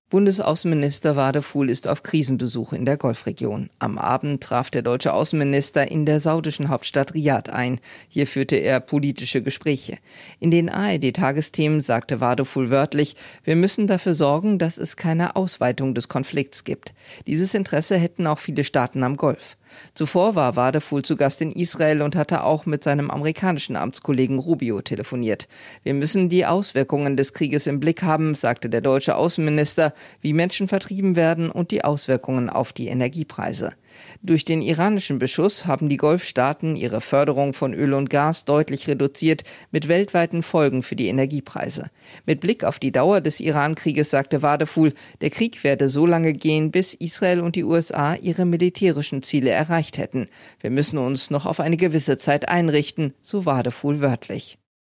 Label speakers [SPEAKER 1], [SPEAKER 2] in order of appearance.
[SPEAKER 1] Bundesaußenminister Wadephul ist auf Krisenbesuch in der Golfregion. Am Abend traf der deutsche Außenminister in der saudischen Hauptstadt Riad ein. Hier führte er politische Gespräche. In den ARD-Tagesthemen sagte Wadephul wörtlich: Wir müssen dafür sorgen, dass es keine Ausweitung des Konflikts gibt. Dieses Interesse hätten auch viele Staaten am Golf. Zuvor war Wadephul zu Gast in Israel und hatte auch mit seinem amerikanischen Amtskollegen Rubio telefoniert. Wir müssen die Auswirkungen des Krieges im Blick haben, sagte der deutsche Außenminister, wie Menschen vertrieben werden und die Auswirkungen auf die Energiepreise. Durch den iranischen Beschuss haben die Golfstaaten ihre Förderung von Öl und Gas deutlich reduziert, mit weltweiten Folgen für die Energiepreise. Mit Blick auf die Dauer des Iran-Krieges sagte Wadephul, der Krieg werde so lange gehen, bis Israel und die USA ihre militärischen Ziele erreicht hätten. Wir müssen uns noch auf eine gewisse Zeit einrichten, so Wadephul wörtlich.